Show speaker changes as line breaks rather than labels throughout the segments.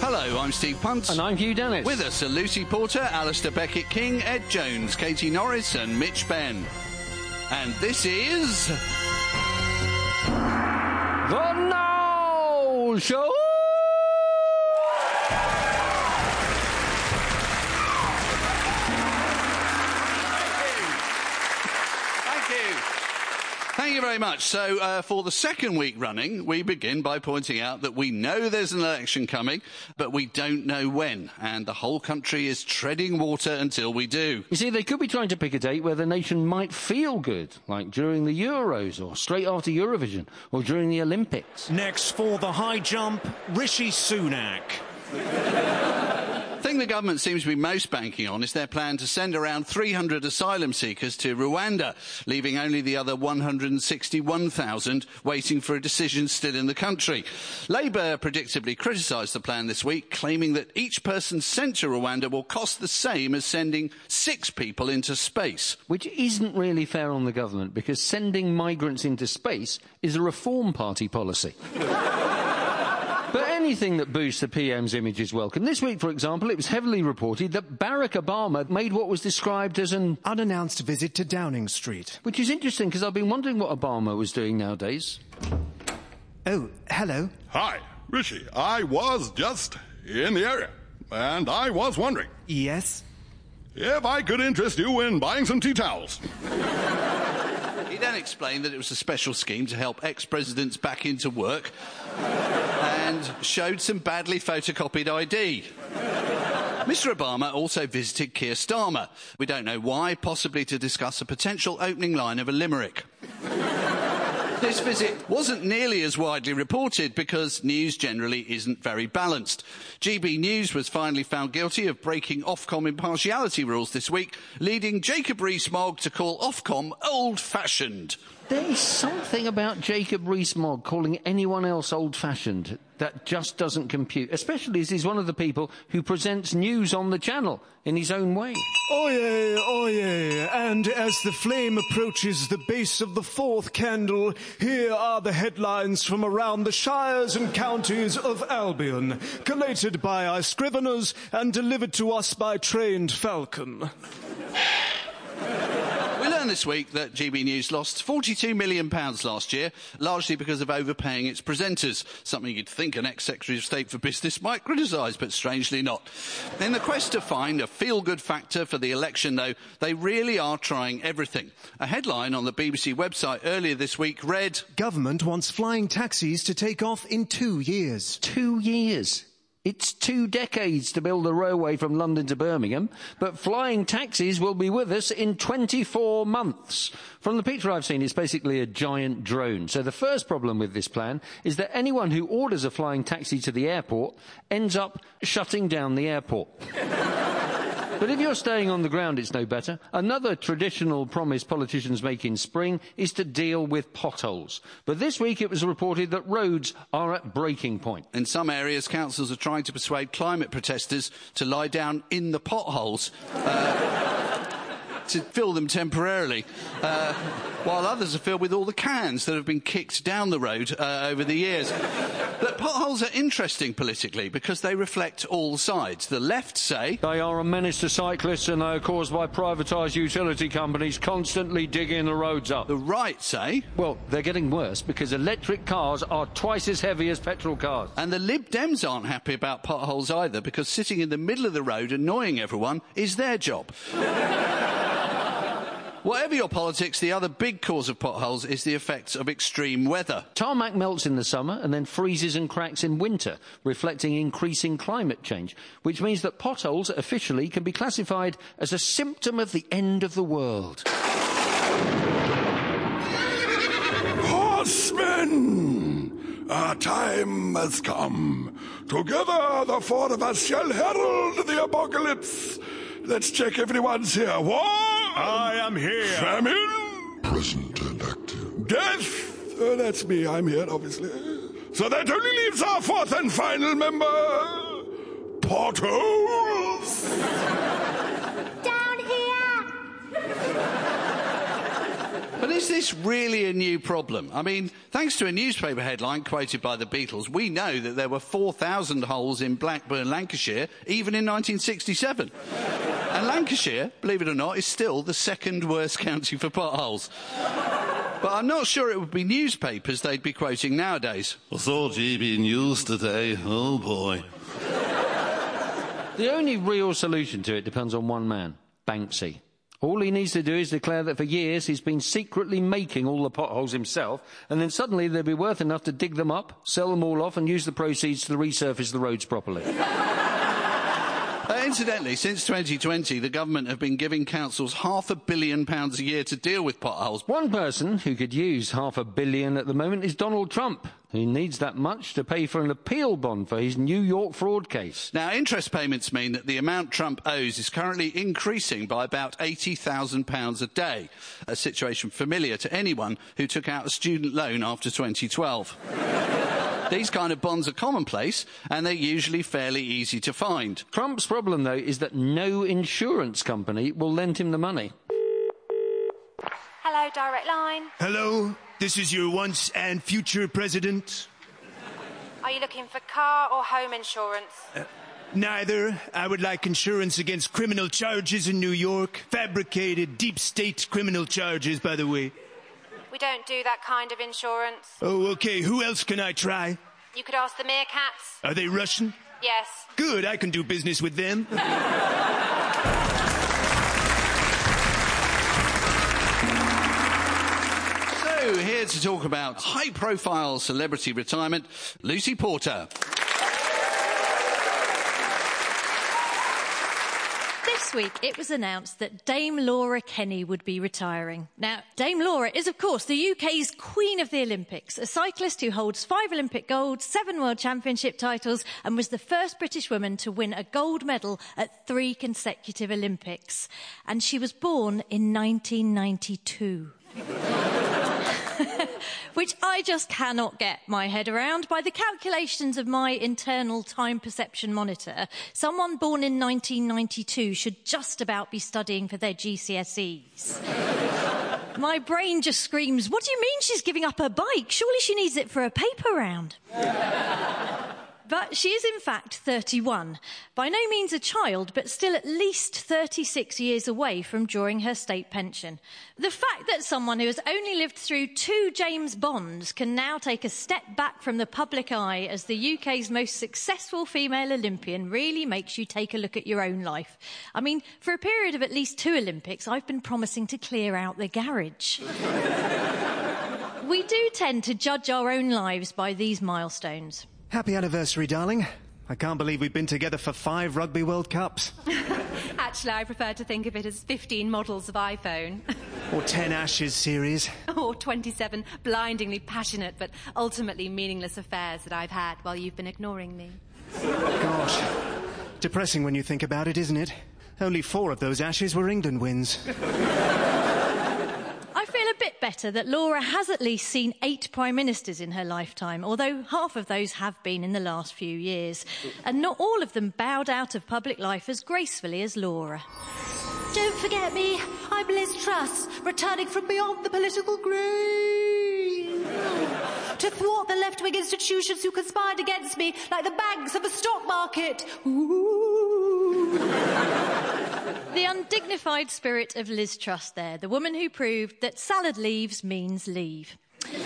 Hello, I'm Steve Punt.
And I'm Hugh Dennis.
With us are Lucy Porter, Alistair Beckett-King, Ed Jones, Katie Norris and Mitch Benn. And this is...
The Now Show!
Thank you very much. So, for the second week running, we begin by pointing out that we know there's an election coming, but we don't know when, and the whole country is treading water until we do.
You see, they could be trying to pick a date where the nation might feel good, like during the Euros, or straight after Eurovision, or during the Olympics.
Next for the high jump, Rishi Sunak.
The thing the government seems to be most banking on is their plan to send around 300 asylum seekers to Rwanda, leaving only the other 161,000 waiting for a decision still in the country. Labour predictably criticised the plan this week, claiming that each person sent to Rwanda will cost the same as sending 6 people into space.
Which isn't really fair on the government, because sending migrants into space is a Reform Party policy. But anything that boosts the PM's image is welcome. This week, for example, it was heavily reported that Barack Obama made what was described as an
unannounced visit to Downing Street.
Which is interesting, because I've been wondering what Obama was doing nowadays.
Oh, hello.
Hi, Rishi. I was just in the area, and I was wondering.
Yes?
If I could interest you in buying some tea towels.
He then explained that it was a special scheme to help ex-presidents back into work and showed some badly photocopied ID. Mr. Obama also visited Keir Starmer. We don't know why, possibly to discuss a potential opening line of a limerick. This visit wasn't nearly as widely reported because news generally isn't very balanced. GB News was finally found guilty of breaking Ofcom impartiality rules this week, leading Jacob Rees-Mogg to call Ofcom old-fashioned.
There is something about Jacob Rees-Mogg calling anyone else old-fashioned that just doesn't compute, especially as he's one of the people who presents news on the channel in his own way.
Oyez, oyez, and as the flame approaches the base of the 4th candle, here are the headlines from around the shires and counties of Albion, collated by our scriveners and delivered to us by trained falcon.
We learned this week that GB News lost £42 million last year, largely because of overpaying its presenters, something you'd think an ex-Secretary of State for Business might criticise, but strangely not. In the quest to find a feel-good factor for the election, though, they really are trying everything. A headline on the BBC website earlier this week read...
Government wants flying taxis to take off in 2 years.
2 years? It's 2 decades to build a railway from London to Birmingham, but flying taxis will be with us in 24 months. From the picture I've seen, it's basically a giant drone. So the first problem with this plan is that anyone who orders a flying taxi to the airport ends up shutting down the airport. But if you're staying on the ground, it's no better. Another traditional promise politicians make in spring is to deal with potholes. But this week it was reported that roads are at breaking point.
In some areas, councils are trying to persuade climate protesters to lie down in the potholes to fill them temporarily, while others are filled with all the cans that have been kicked down the road over the years. But potholes are interesting politically because they reflect all sides. The left say...
They are a menace to cyclists and they are caused by privatised utility companies constantly digging the roads up.
The right say...
Well, they're getting worse because electric cars are twice as heavy as petrol cars.
And the Lib Dems aren't happy about potholes either because sitting in the middle of the road annoying everyone is their job. Whatever your politics, the other big cause of potholes is the effects of extreme weather.
Tarmac melts in the summer and then freezes and cracks in winter, reflecting increasing climate change, which means that potholes officially can be classified as a symptom of the end of the world.
Horsemen! Our time has come. Together, the 4 of us shall herald the apocalypse. Let's check everyone's here. War!
I am here.
Famine?
Present and active.
Death? That's me. I'm here, obviously. So that only leaves our 4th and final member... Potholes!
Down here!
But is this really a new problem? I mean, thanks to a newspaper headline quoted by the Beatles, we know that there were 4,000 holes in Blackburn, Lancashire, even in 1967. And Lancashire, believe it or not, is still the second worst county for potholes. But I'm not sure it would be newspapers they'd be quoting nowadays.
I saw GB News today. Oh, boy.
The only real solution to it depends on one man, Banksy. All he needs to do is declare that for years he's been secretly making all the potholes himself, and then suddenly they'll be worth enough to dig them up, sell them all off, and use the proceeds to resurface the roads properly.
Incidentally, since 2020, the government have been giving councils £500 million a year to deal with potholes.
One person who could use £500 million at the moment is Donald Trump. He needs that much to pay for an appeal bond for his New York fraud case.
Now, interest payments mean that the amount Trump owes is currently increasing by about £80,000 a day, a situation familiar to anyone who took out a student loan after 2012. These kind of bonds are commonplace, and they're usually fairly easy to find.
Trump's problem, though, is that no insurance company will lend him the money.
Hello, Direct Line.
Hello, this is your once and future president.
Are you looking for car or home insurance?
Neither. I would like insurance against criminal charges in New York. Fabricated, deep state criminal charges, by the way.
We don't do that kind of insurance.
Oh, okay. Who else can I try?
You could ask the Meerkats.
Are they Russian?
Yes.
Good, I can do business with them.
So, here to talk about high-profile celebrity retirement, Lucy Porter.
This week, it was announced that Dame Laura Kenny would be retiring. Now, Dame Laura is, of course, the UK's Queen of the Olympics, a cyclist who holds 5 Olympic golds, 7 World Championship titles, and was the first British woman to win a gold medal at 3 consecutive Olympics. And she was born in 1992. Which I just cannot get my head around. By the calculations of my internal time perception monitor, someone born in 1992 should just about be studying for their GCSEs. My brain just screams, what do you mean she's giving up her bike? Surely she needs it for a paper round. But she is in fact 31. By no means a child, but still at least 36 years away from drawing her state pension. The fact that someone who has only lived through 2 James Bonds can now take a step back from the public eye as the UK's most successful female Olympian really makes you take a look at your own life. I mean, for a period of at least 2 Olympics, I've been promising to clear out the garage. We do tend to judge our own lives by these milestones.
Happy anniversary, darling. I can't believe we've been together for 5 Rugby World Cups.
Actually, I prefer to think of it as 15 models of iPhone.
Or 10 Ashes series.
Or 27 blindingly passionate but ultimately meaningless affairs that I've had while you've been ignoring me.
Gosh. Depressing when you think about it, isn't it? Only 4 of those Ashes were England wins.
I feel a bit better that Laura has at least seen 8 prime ministers in her lifetime, although half of those have been in the last few years. And not all of them bowed out of public life as gracefully as Laura.
Don't forget me, I'm Liz Truss, returning from beyond the political grave. To thwart the left-wing institutions who conspired against me, like the banks and the stock market. Ooh.
The undignified spirit of Liz Truss there, the woman who proved that salad leaves means leave.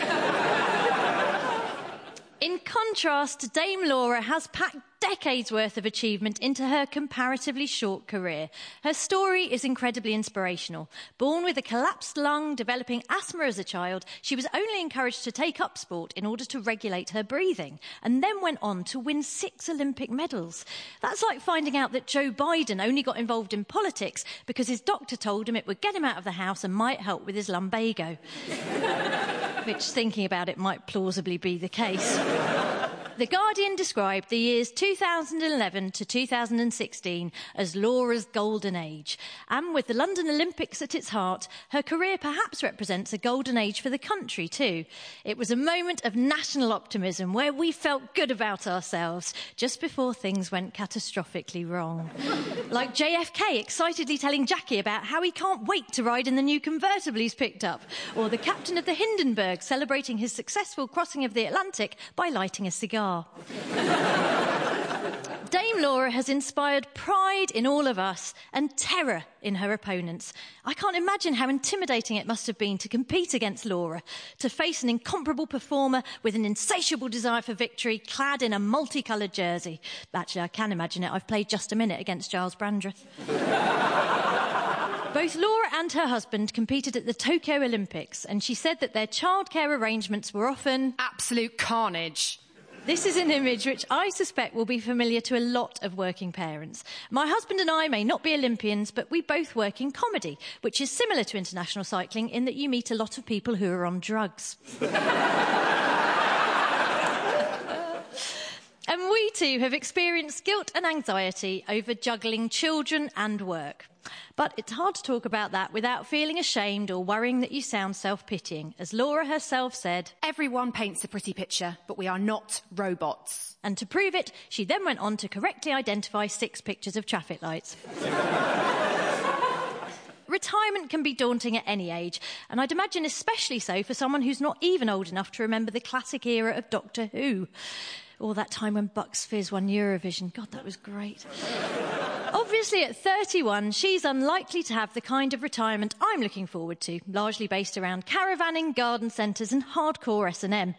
In contrast, Dame Laura has packed decades' worth of achievement into her comparatively short career. Her story is incredibly inspirational. Born with a collapsed lung, developing asthma as a child, she was only encouraged to take up sport in order to regulate her breathing, and then went on to win 6 Olympic medals. That's like finding out that Joe Biden only got involved in politics because his doctor told him it would get him out of the house and might help with his lumbago. Which, thinking about it, might plausibly be the case. The Guardian described the years 2011 to 2016 as Laura's golden age. And with the London Olympics at its heart, her career perhaps represents a golden age for the country too. It was a moment of national optimism where we felt good about ourselves just before things went catastrophically wrong. Like JFK excitedly telling Jackie about how he can't wait to ride in the new convertible he's picked up, or the captain of the Hindenburg celebrating his successful crossing of the Atlantic by lighting a cigar. Dame Laura has inspired pride in all of us and terror in her opponents. I can't imagine how intimidating it must have been to compete against Laura, to face an incomparable performer with an insatiable desire for victory, clad in a multicoloured jersey. Actually, I can imagine it. I've played just a minute against Giles Brandreth. Both Laura and her husband competed at the Tokyo Olympics, and she said that their childcare arrangements were often
absolute carnage.
This is an image which I suspect will be familiar to a lot of working parents. My husband and I may not be Olympians, but we both work in comedy, which is similar to international cycling in that you meet a lot of people who are on drugs. And we too have experienced guilt and anxiety over juggling children and work. But it's hard to talk about that without feeling ashamed or worrying that you sound self-pitying. As Laura herself said,
everyone paints a pretty picture, but we are not robots.
And to prove it, she then went on to correctly identify 6 pictures of traffic lights. Retirement can be daunting at any age, and I'd imagine especially so for someone who's not even old enough to remember the classic era of Doctor Who. Or that time when Bucks Fizz won Eurovision. God, that was great. Obviously, at 31, she's unlikely to have the kind of retirement I'm looking forward to, largely based around caravanning, garden centres and hardcore S&M.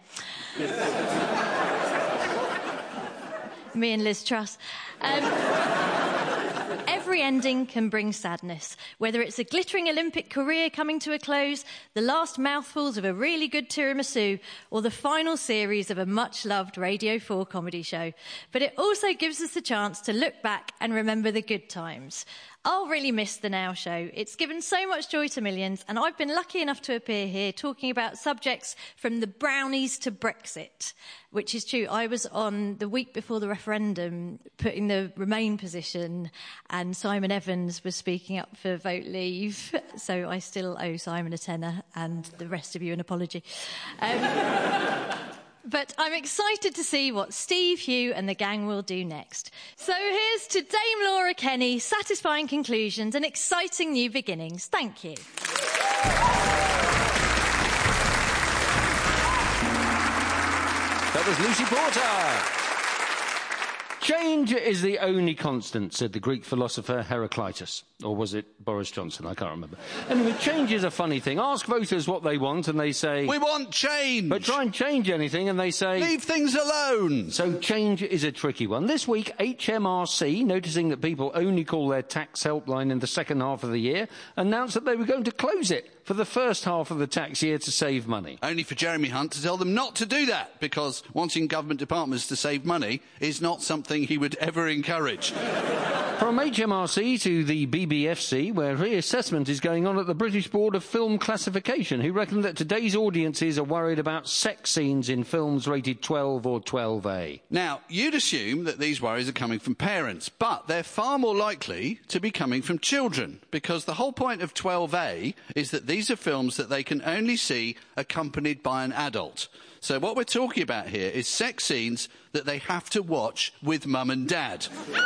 Me and Liz Truss. Every ending can bring sadness, whether it's a glittering Olympic career coming to a close, the last mouthfuls of a really good tiramisu, or the final series of a much-loved Radio 4 comedy show. But it also gives us the chance to look back and remember the good times. I'll really miss the Now Show. It's given so much joy to millions, and I've been lucky enough to appear here talking about subjects from the brownies to Brexit, which is true. I was on the week before the referendum putting the Remain position, and Simon Evans was speaking up for Vote Leave, so I still owe Simon a tenner and the rest of you an apology. But I'm excited to see what Steve, Hugh and the gang will do next. So here's to Dame Laura Kenny, satisfying conclusions and exciting new beginnings. Thank you.
That was Lucy Porter. Change is the only constant, said the Greek philosopher Heraclitus. Or was it Boris Johnson? I can't remember. Anyway, change is a funny thing. Ask voters what they want and they say...
We want change!
But try and change anything and they say...
Leave things alone!
So change is a tricky one. This week, HMRC, noticing that people only call their tax helpline in the second half of the year, announced that they were going to close it for the first half of the tax year to save money.
Only for Jeremy Hunt to tell them not to do that, because wanting government departments to save money is not something he would ever encourage.
From HMRC to the BBFC, where reassessment is going on at the British Board of Film Classification, who reckon that today's audiences are worried about sex scenes in films rated 12 or 12A.
Now, you'd assume that these worries are coming from parents, but they're far more likely to be coming from children, because the whole point of 12A is that these are films that they can only see accompanied by an adult. So what we're talking about here is sex scenes that they have to watch with mum and dad.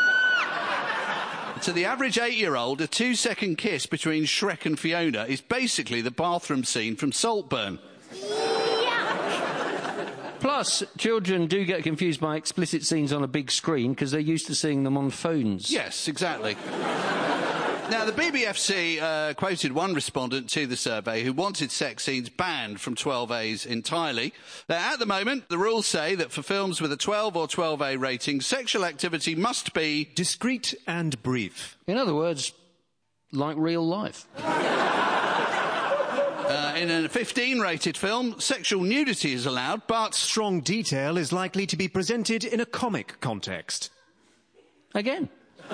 To the average 8-year-old, a 2-second kiss between Shrek and Fiona is basically the bathroom scene from Saltburn.
Plus, children do get confused by explicit scenes on a big screen because they're used to seeing them on phones.
Yes, exactly. Now, the BBFC quoted one respondent to the survey who wanted sex scenes banned from 12As entirely. At the moment, the rules say that for films with a 12 or 12A rating, sexual activity must be...
discreet and brief.
In other words, like real life.
In a 15-rated film, sexual nudity is allowed, but...
strong detail is likely to be presented in a comic context.
Again.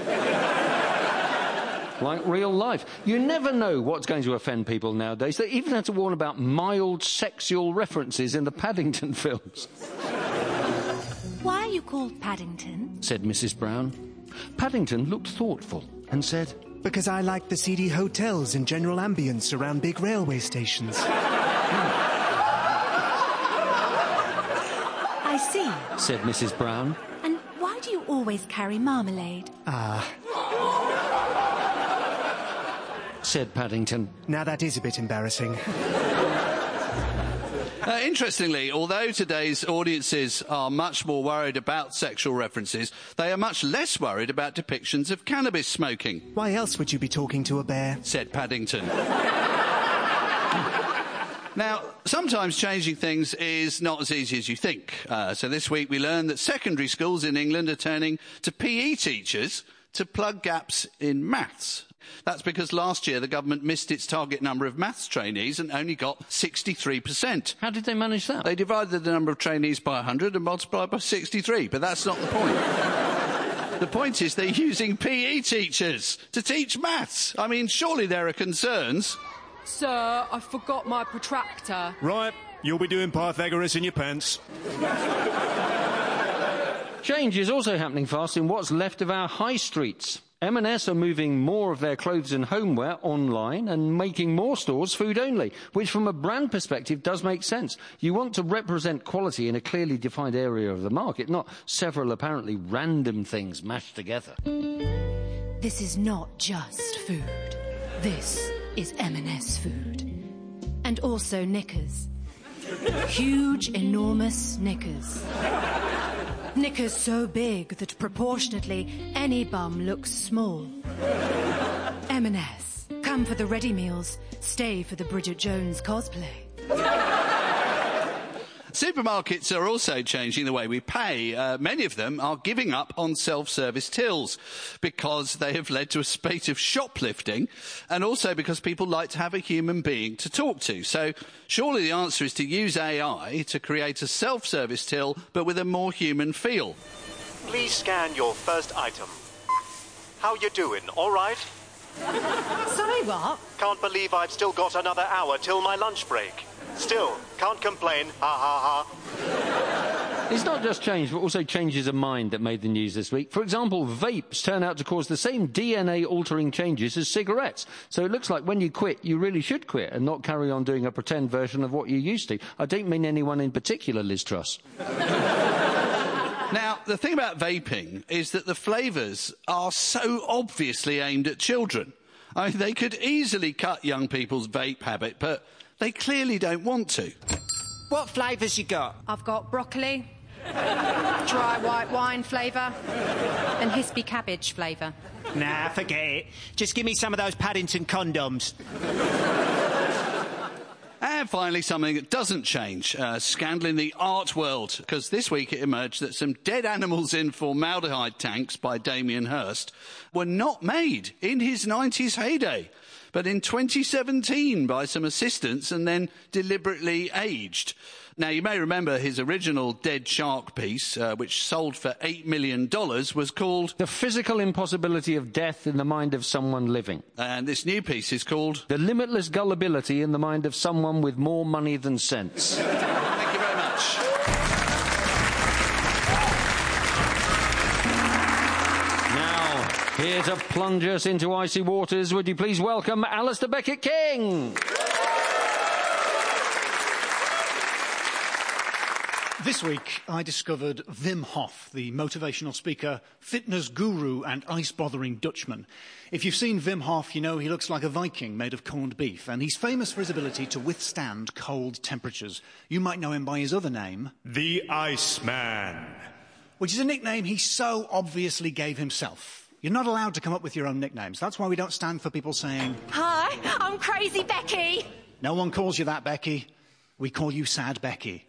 Like real life. You never know what's going to offend people nowadays. They even had to warn about mild sexual references in the Paddington films.
Why you called Paddington?
Said Mrs. Brown. Paddington looked thoughtful and said,
Because I like the seedy hotels and general ambience around big railway stations.
I see,
said Mrs. Brown.
And why do you always carry marmalade?
Said Paddington.
Now that is a bit embarrassing.
Interestingly, although today's audiences are much more worried about sexual references, they are much less worried about depictions of cannabis smoking.
Why else would you be talking to a bear?
Said Paddington. Now, sometimes changing things is not as easy as you think. So this week we learned that secondary schools in England are turning to PE teachers to plug gaps in maths. That's because last year the government missed its target number of maths trainees and only got 63%.
How did they manage that?
They divided the number of trainees by 100 and multiplied by 63, but that's not the point. The point is they're using PE teachers to teach maths. I mean, surely there are concerns.
Sir, I forgot my protractor.
Right, you'll be doing Pythagoras in your pants.
Change is also happening fast in what's left of our high streets. M&S are moving more of their clothes and homeware online and making more stores food only, which from a brand perspective does make sense. You want to represent quality in a clearly defined area of the market, not several apparently random things mashed together.
This is not just food. This is M&S food. And also knickers. Huge, enormous knickers. Knickers so big that proportionately any bum looks small. M&S. Come for the ready meals. Stay for the Bridget Jones cosplay.
Supermarkets are also changing the way we pay. Many of them are giving up on self-service tills because they have led to a spate of shoplifting and also because people like to have a human being to talk to. So surely the answer is to use AI to create a self-service till but with a more human feel.
Please scan your first item. How you doing? All right?
Sorry, what?
Can't believe I've still got another hour till my lunch break. Still, can't complain. Ha ha ha.
It's not just change, but also changes of mind that made the news this week. For example, vapes turn out to cause the same DNA-altering changes as cigarettes. So it looks like when you quit, you really should quit and not carry on doing a pretend version of what you used to. I don't mean anyone in particular, Liz Truss.
Now, the thing about vaping is that the flavours are so obviously aimed at children. I mean, they could easily cut young people's vape habit, but they clearly don't want to.
What flavours you got?
I've got broccoli, dry white wine flavour, and hispy cabbage flavour.
Nah, forget it. Just give me some of those Paddington condoms.
And finally, something that doesn't change. Scandal in the art world, because this week it emerged that some dead animals in formaldehyde tanks by Damien Hirst were not made in his 90s heyday, but in 2017 by some assistants and then deliberately aged. Now, you may remember his original Dead Shark piece, which sold for $8 million, was called
The Physical Impossibility of Death in the Mind of Someone Living.
And this new piece is called
The Limitless Gullibility in the Mind of Someone with More Money Than Sense.
Thank you very much.
Now, here to plunge us into icy waters, would you please welcome Alistair Beckett-King?
This week, I discovered Wim Hof, the motivational speaker, fitness guru and ice-bothering Dutchman. If you've seen Wim Hof, you know he looks like a Viking made of corned beef, and he's famous for his ability to withstand cold temperatures. You might know him by his other name,
The Iceman,
which is a nickname he so obviously gave himself. You're not allowed to come up with your own nicknames. That's why we don't stand for people saying,
Hi, I'm Crazy Becky.
No one calls you that, Becky. We call you Sad Becky.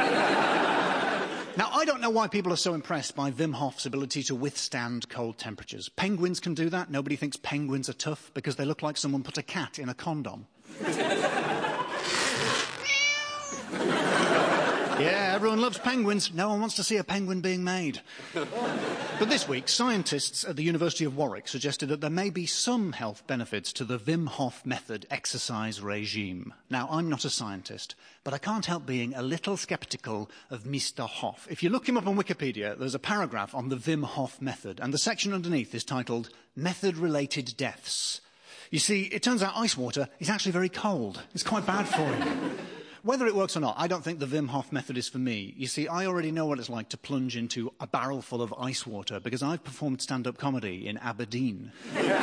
Now, I don't know why people are so impressed by Wim Hof's ability to withstand cold temperatures. Penguins can do that. Nobody thinks penguins are tough because they look like someone put a cat in a condom. Yeah, everyone loves penguins. No one wants to see a penguin being made. But this week, scientists at the University of Warwick suggested that there may be some health benefits to the Wim Hof method exercise regime. Now, I'm not a scientist, but I can't help being a little sceptical of Mr. Hof. If you look him up on Wikipedia, there's a paragraph on the Wim Hof method, and the section underneath is titled Method-Related Deaths. You see, it turns out ice water is actually very cold. It's quite bad for you. Whether it works or not, I don't think the Wim Hof method is for me. You see, I already know what it's like to plunge into a barrel full of ice water because I've performed stand-up comedy in Aberdeen.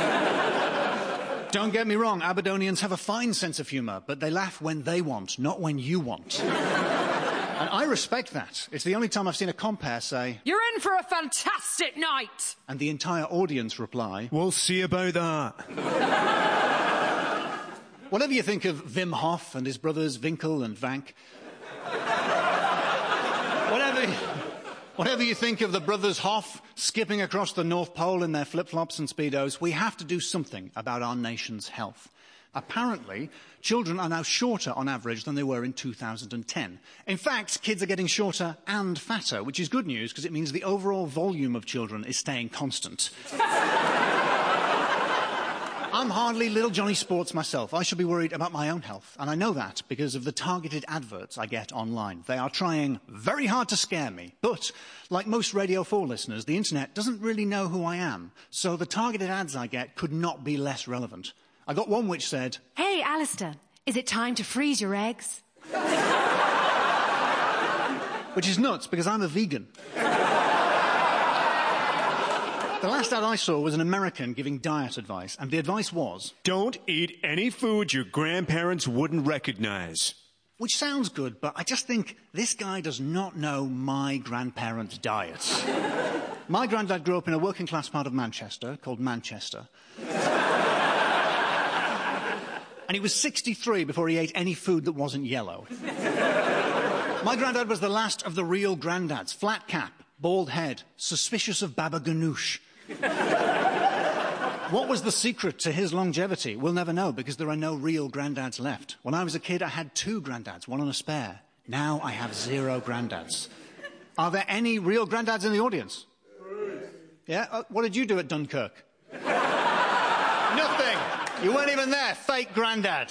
Don't get me wrong, Aberdonians have a fine sense of humour, but they laugh when they want, not when you want. And I respect that. It's the only time I've seen a compere say,
"You're in for a fantastic night!"
And the entire audience reply,
"We'll see about that."
Whatever you think of Wim Hof and his brothers Winkel and Vank, whatever you think of the brothers Hof skipping across the North Pole in their flip-flops and Speedos, we have to do something about our nation's health. Apparently, children are now shorter on average than they were in 2010. In fact, kids are getting shorter and fatter, which is good news because it means the overall volume of children is staying constant. I'm hardly little Johnny Sports myself. I should be worried about my own health, and I know that because of the targeted adverts I get online. They are trying very hard to scare me, but like most Radio 4 listeners, the internet doesn't really know who I am, so the targeted ads I get could not be less relevant. I got one which said,
"Hey, Alistair, is it time to freeze your eggs?"
Which is nuts because I'm a vegan. The last ad I saw was an American giving diet advice, and the advice was,
"Don't eat any food your grandparents wouldn't recognize."
Which sounds good, but I just think this guy does not know my grandparents' diets. My granddad grew up in a working-class part of Manchester called Manchester. And he was 63 before he ate any food that wasn't yellow. My granddad was the last of the real granddads. Flat cap, bald head, suspicious of baba ganoush. What was the secret to his longevity? We'll never know because there are no real granddads left. When I was a kid, I had 2 granddads, one on a spare. Now I have 0 granddads. Are there any real granddads in the audience? Yeah? What did you do at Dunkirk? Nothing. You weren't even there. Fake granddad.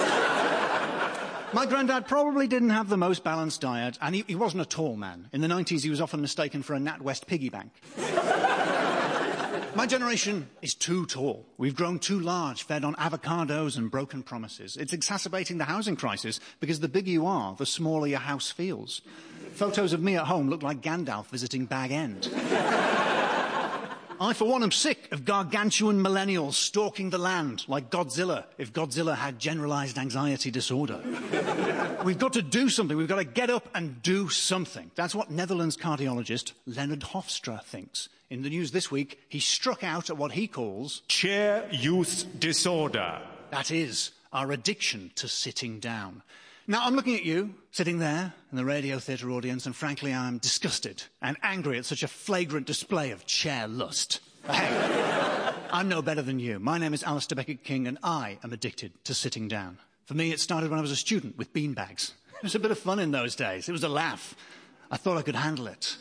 My granddad probably didn't have the most balanced diet, and he wasn't a tall man. In the 90s, he was often mistaken for a NatWest piggy bank. My generation is too tall. We've grown too large, fed on avocados and broken promises. It's exacerbating the housing crisis because the bigger you are, the smaller your house feels. Photos of me at home look like Gandalf visiting Bag End. I, for one, am sick of gargantuan millennials stalking the land like Godzilla, if Godzilla had generalized anxiety disorder. We've got to do something. We've got to get up and do something. That's what Netherlands cardiologist Leonard Hofstra thinks. In the news this week, he struck out at what he calls
chair use disorder.
That is, our addiction to sitting down. Now, I'm looking at you, sitting there in the Radio Theatre audience, and frankly, I'm disgusted and angry at such a flagrant display of chair lust. Hey, I'm no better than you. My name is Alistair Beckett-King, and I am addicted to sitting down. For me, it started when I was a student with beanbags. It was a bit of fun in those days. It was a laugh. I thought I could handle it.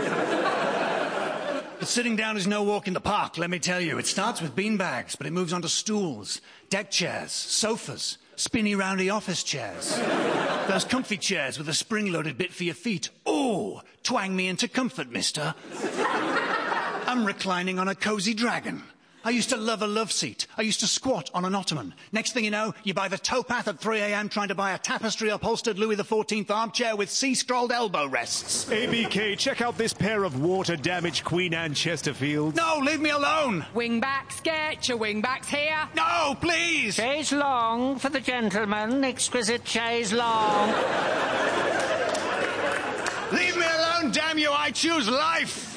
But sitting down is no walk in the park, let me tell you. It starts with beanbags, but it moves on to stools, deck chairs, sofas, spinny roundy office chairs. Those comfy chairs with a spring-loaded bit for your feet. Oh, twang me into comfort, mister. I'm reclining on a cosy dragon. I used to love a love seat. I used to squat on an ottoman. Next thing you know, you buy the towpath at 3 a.m. trying to buy a tapestry-upholstered Louis XIV armchair with C-scrolled elbow rests.
ABK, check out this pair of water-damaged Queen Anne Chesterfields.
No, leave me alone!
Wingbacks, get your wingbacks here.
No, please!
Chaise long for the gentleman. Exquisite chaise long.
Leave me alone, damn you! I choose life!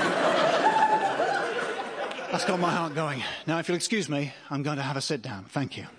That's got my heart going. Now, if you'll excuse me, I'm going to have a sit down. Thank you.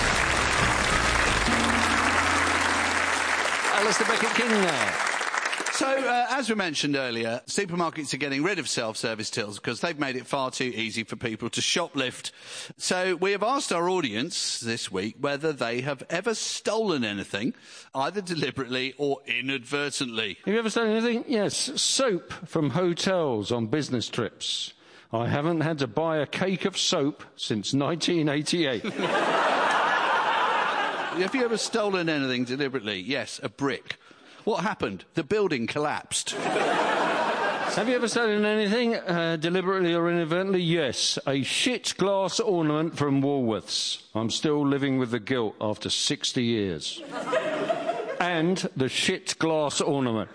Alistair Beckett-King there.
So, as we mentioned earlier, supermarkets are getting rid of self-service tills because they've made it far too easy for people to shoplift. So we have asked our audience this week whether they have ever stolen anything, either deliberately or inadvertently.
Have you ever stolen anything? Yes. Soap from hotels on business trips. I haven't had to buy a cake of soap since 1988.
Have you ever stolen anything deliberately? Yes, a brick. What happened? The building collapsed.
Have you ever stolen anything deliberately or inadvertently? Yes, a shit glass ornament from Woolworths. I'm still living with the guilt after 60 years. And the shit glass ornament.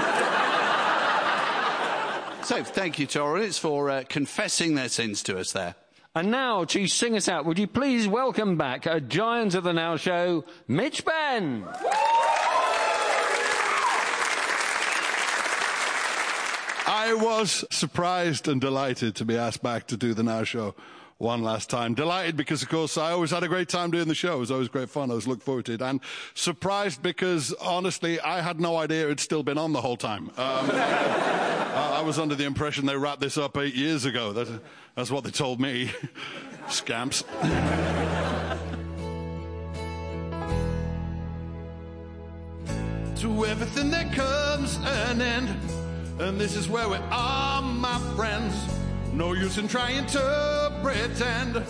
So, thank you to our audience for confessing their sins to us there.
And now, to sing us out, would you please welcome back a giant of the Now Show, Mitch Benn.
I was surprised and delighted to be asked back to do the Now Show one last time. Delighted because, of course, I always had a great time doing the show. It was always great fun. I was looking forward to it. And surprised because, honestly, I had no idea it'd still been on the whole time. I was under the impression they wrapped this up 8 years ago. That's what they told me. Scamps.
To everything there comes an end, and this is where we are, my friends. No use in trying to pretend.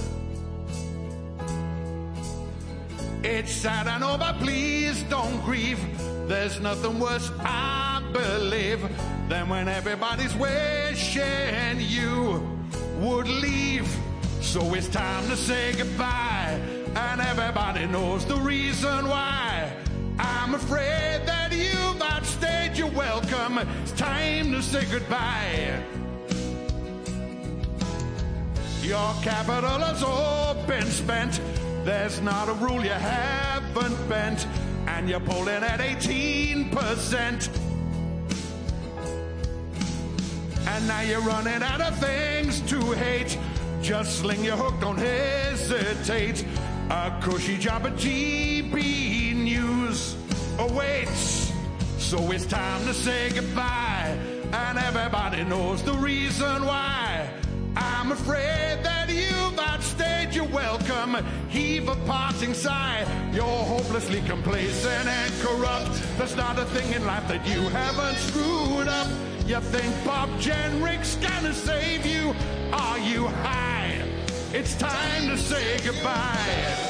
It's sad, I know, but please don't grieve. There's nothing worse, I believe, than when everybody's wishing you would leave. So it's time to say goodbye, and everybody knows the reason why. I'm afraid that you've outstayed your welcome. It's time to say goodbye. Your capital has all been spent. There's not a rule you haven't bent, and you're polling at 18%. And now you're running out of things to hate. Just sling your hook, don't hesitate. A cushy job at GB News awaits. So it's time to say goodbye, and everybody knows the reason why. I'm afraid that you've outstayed your welcome. Heave a parting sigh. You're hopelessly complacent and corrupt. There's not a thing in life that you haven't screwed up. You think Bob Jenrick's gonna save you? Are you high? It's time to say goodbye.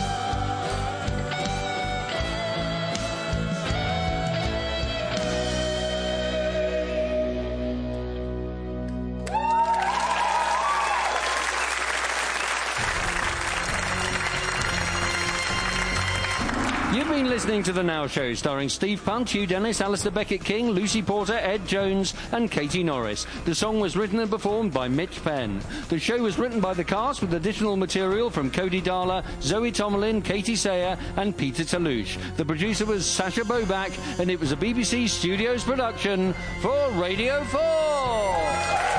You've been listening to The Now Show, starring Steve Punt, Hugh Dennis, Alistair Beckett-King, Lucy Porter, Ed Jones and Katie Norris. The song was written and performed by Mitch Penn. The show was written by the cast with additional material from Cody Darla, Zoe Tomlin, Katie Sayer and Peter Toulouche. The producer was Sasha Bobak, and it was a BBC Studios production for Radio 4.